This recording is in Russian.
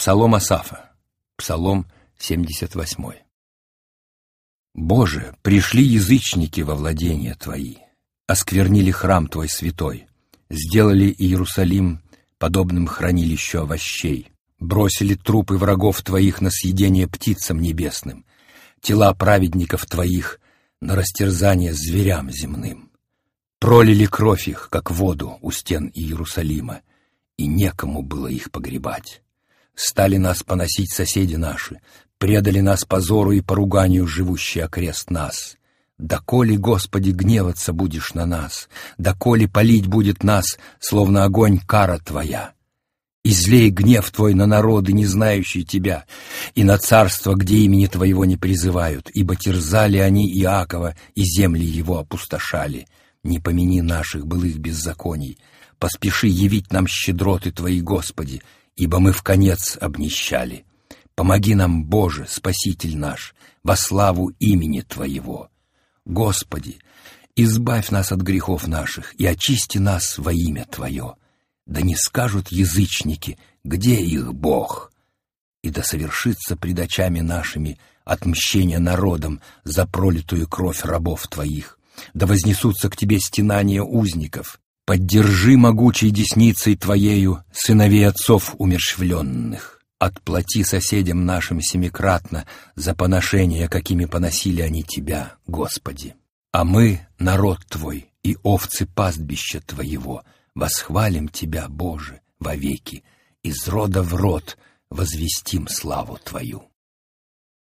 Псалом Асафа, Псалом 78. Боже, пришли язычники во владения Твои, осквернили храм Твой святой, сделали Иерусалим подобным хранилищу овощей, бросили трупы врагов Твоих на съедение птицам небесным, тела праведников Твоих на растерзание зверям земным. Пролили кровь их, как воду у стен Иерусалима, и некому было их погребать. Стали нас поносить соседи наши, предали нас позору и поруганию живущие окрест нас. Доколе, Господи, гневаться будешь на нас, доколе палить будет нас, словно огонь, кара Твоя. Излей гнев Твой на народы, не знающие Тебя, и на царство, где имени Твоего не призывают, ибо терзали они Иакова, и земли его опустошали. Не помяни наших былых беззаконий, поспеши явить нам щедроты Твои, Господи, ибо мы вконец обнищали. Помоги нам, Боже, Спаситель наш, во славу имени Твоего. Господи, избавь нас от грехов наших и очисти нас во имя Твое. Да не скажут язычники, где их Бог? И да совершится пред очами нашими отмщение народам за пролитую кровь рабов Твоих. Да вознесутся к Тебе стенания узников. Поддержи могучей десницей Твоею сыновей отцов умерщвленных. Отплати соседям нашим семикратно за поношения, какими поносили они Тебя, Господи. А мы, народ Твой и овцы пастбища Твоего, восхвалим Тебя, Боже, вовеки, из рода в род возвестим славу Твою.